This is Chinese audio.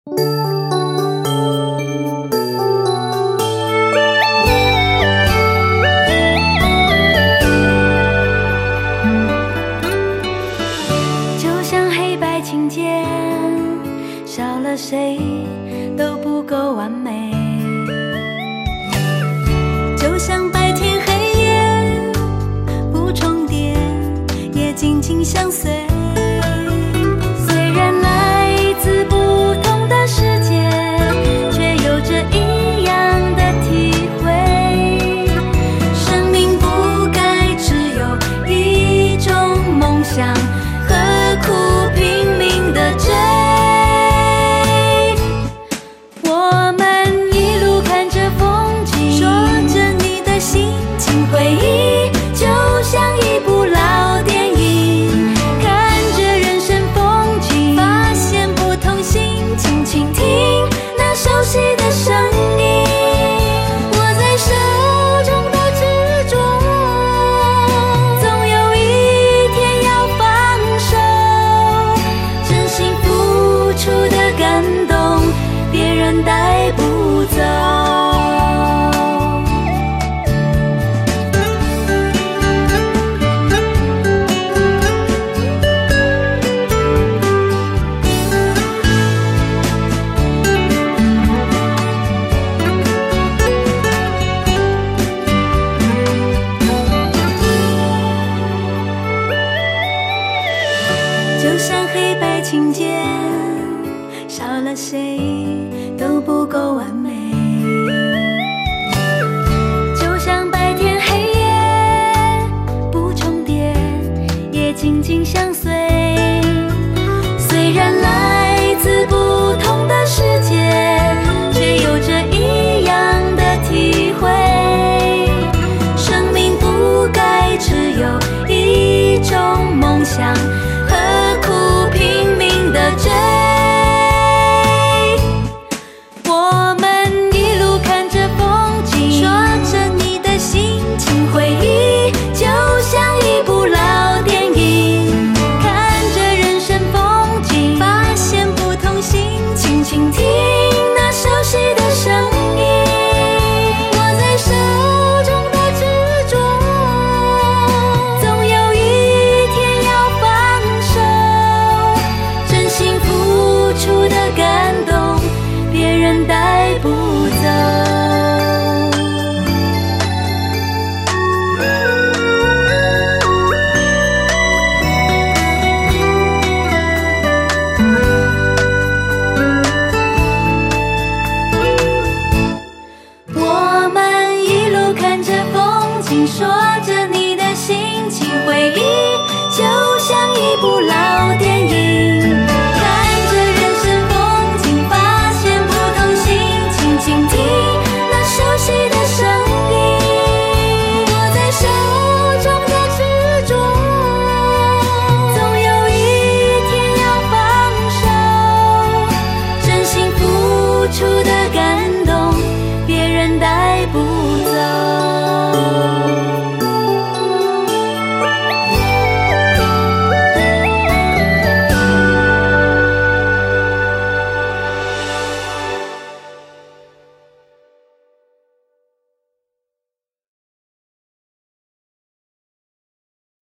就像黑白琴键，少了谁都不够完美。就像白天黑夜，不重叠，也紧紧相随。虽然来自不同的世界，却有着一样的体会。生命不该只有一种梦想，何苦拼命地追？我们一路看着风景，说着你的心情，回忆就像一部老电影，看着人生风景，发现不同心情，倾听那熟悉的声音。握在手中的执着，总有一天要放手。真心付出的感动，别人带不走。就像黑白琴键，少了谁都不够完美。就像白天黑夜，不重叠，也紧紧相随。虽然来自不同的世界，却有着一样的体会。生命不该只有一种梦想，何苦拼命地追？我们一路看着风景，说着你的心情，回忆就像一部老电影，看着人生风景，发现不同心情，倾听